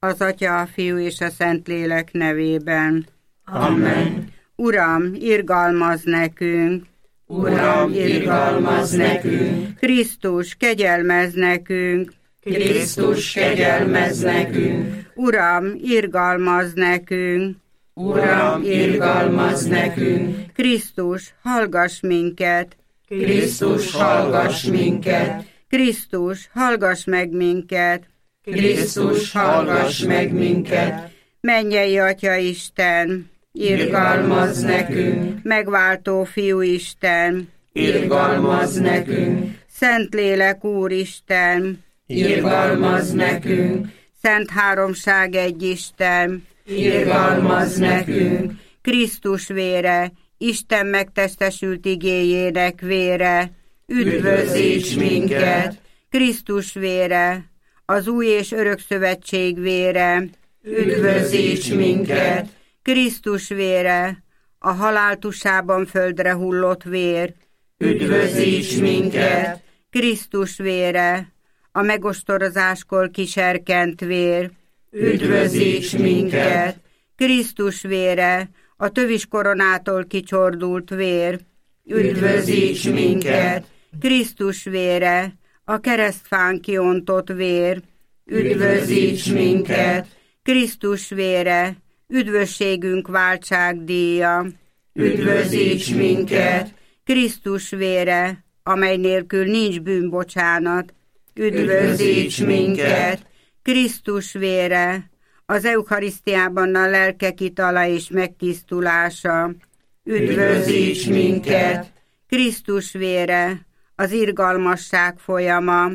Az Atya, a Fiú és a Szentlélek nevében. Amen. Uram, irgalmazz nekünk! Uram, irgalmazz nekünk! Krisztus, kegyelmezz nekünk! Krisztus, kegyelmezz nekünk! Uram, irgalmazz nekünk! Uram, irgalmazz nekünk! Krisztus, hallgass minket! Krisztus, hallgass minket! Krisztus, hallgass meg minket! Krisztus, hallgass meg minket! Mennyei Atya Isten, irgalmazz nekünk! Megváltó Fiú Isten, irgalmazz nekünk! Szentlélek Úristen, irgalmazz nekünk! Szent Háromság egy Isten, irgalmazz nekünk! Krisztus vére, Isten megtestesült igéjének vére, üdvözíts minket! Krisztus vére, az új és örök szövetség vére, üdvözíts minket! Krisztus vére, a halál tusában földre hullott vér, üdvözíts minket! Krisztus vére, a megostorozáskor kiserkent vér, üdvözíts minket! Krisztus vére, a tövis koronától kicsordult vér, üdvözíts minket! Krisztus vére, a keresztfán kiontott vér, üdvözíts minket! Krisztus vére, üdvösségünk váltságdíja, üdvözíts minket! Krisztus vére, amely nélkül nincs bűnbocsánat, üdvözíts minket! Krisztus vére, az eucharisztiában a lelkek itala és megtisztulása, üdvözíts minket! Krisztus vére, az irgalmasság folyama,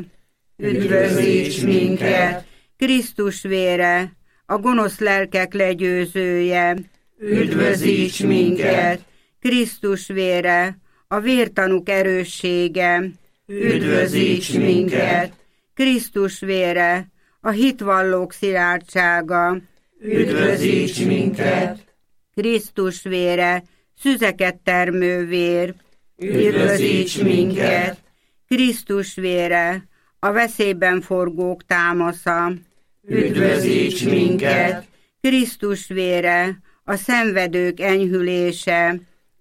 üdvözíts minket! Krisztus vére, a gonosz lelkek legyőzője, üdvözíts minket! Krisztus vére, a vértanúk erőssége, üdvözíts minket! Krisztus vére, a hitvallók szilárdsága, üdvözíts minket! Krisztus vére, szüzeket termő vér, üdvözíts minket! Krisztus vére, a veszélyben forgók támasza, üdvözíts minket! Krisztus vére, a szenvedők enyhülése,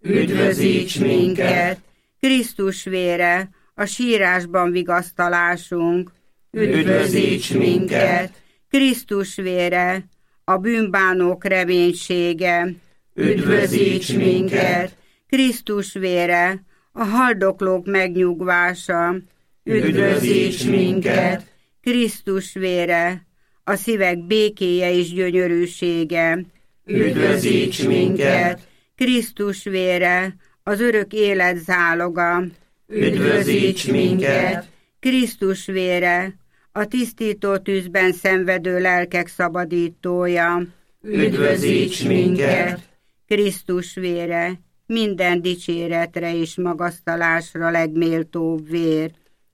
üdvözíts minket! Krisztus vére, a sírásban vigasztalásunk, üdvözíts minket! Krisztus vére, a bűnbánók reménysége, üdvözíts minket! Krisztus vére, a haldoklók megnyugvása, üdvözíts minket! Krisztus vére, a szívek békéje és gyönyörűsége, üdvözíts minket! Krisztus vére, az örök élet záloga, üdvözíts minket! Krisztus vére, a tisztító tűzben szenvedő lelkek szabadítója, üdvözíts minket! Krisztus vére, minden dicséretre és magasztalásra legméltóbb vér,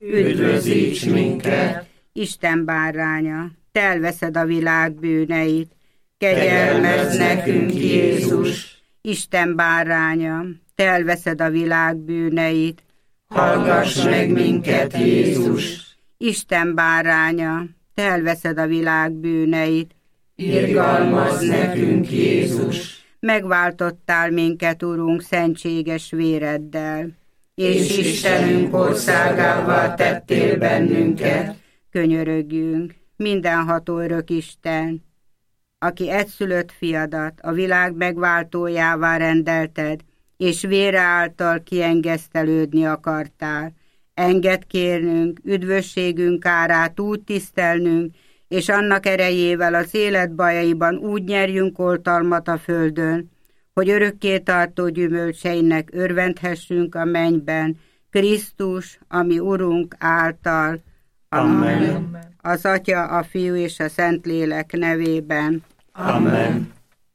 üdvözíts minket! Isten báránya, te elveszed a világ bűneit, kegyelmezz nekünk, Jézus! Isten báránya, te elveszed a világ bűneit, hallgass meg minket, Jézus! Isten báránya, te elveszed a világ bűneit, irgalmazz nekünk, Jézus! Megváltottál minket, Urunk, szentséges véreddel, és Istenünk országává tettél bennünket. Könyörögjünk, mindenható örök Isten, aki egyszülött fiadat a világ megváltójává rendelted, és vére által kiengesztelődni akartál. Engedd kérnünk, üdvösségünk árát úgy tisztelnünk, és annak erejével az élet bajaiban úgy nyerjünk oltalmat a földön, hogy örökké tartó gyümölcseinek örvendhessünk a mennyben, Krisztus, ami Urunk által. Amen. Az Atya, a Fiú és a Szentlélek nevében. Amen.